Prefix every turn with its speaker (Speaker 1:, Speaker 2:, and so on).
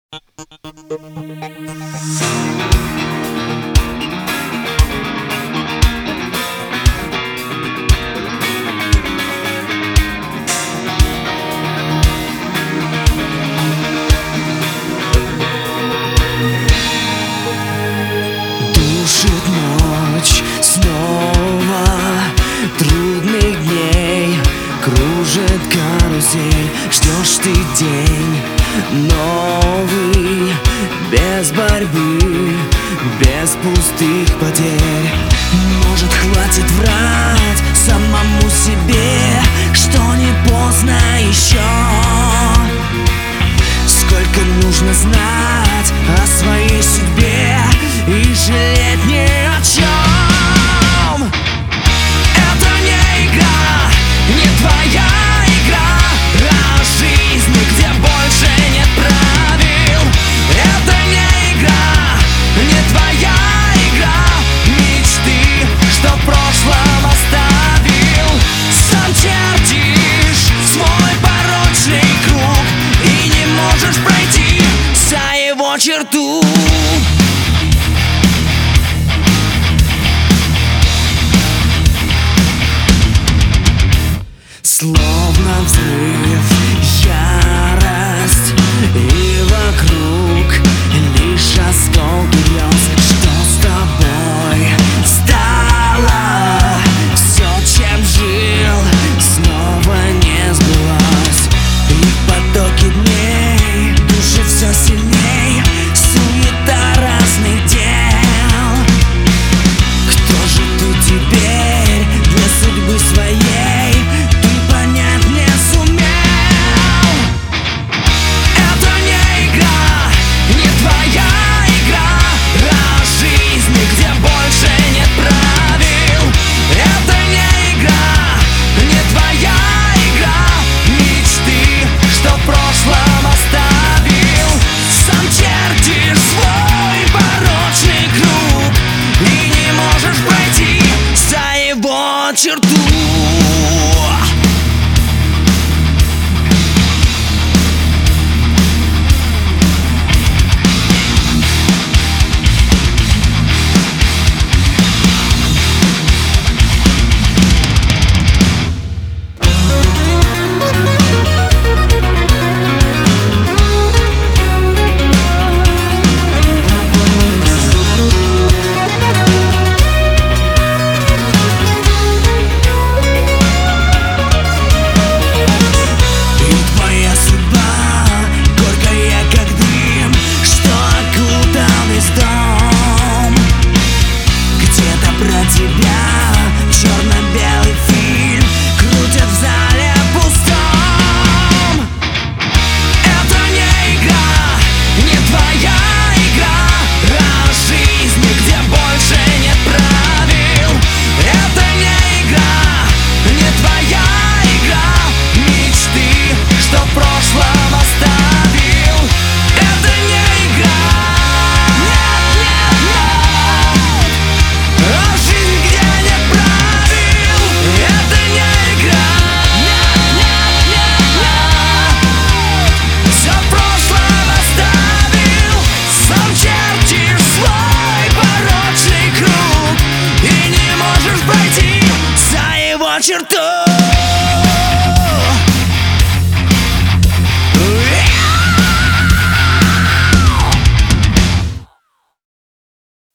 Speaker 1: Душит ночь снова трудных дней, кружит карусель. Ждешь ты день новый, без борьбы, без пустых потерь. Может, хватит врать самому себе, что не поздно еще. Сколько нужно знать о своей судьбе и жалеть ни о чем. Это не игра, не твоя игра, а жизнь, где больше нет правил. Это не игра, не твоя игра, мечты, что в прошлом оставил. Сам чертишь свой порочный круг и не можешь пройти за его черту. Словно взрыв, ярость, и вокруг лишь осколки грез. Что с тобой стало? Все, чем жил, снова не сбылось. И в потоке дней души все сильней, суета разных дел. Кто же ты теперь для судьбы своей? Черту. Черту.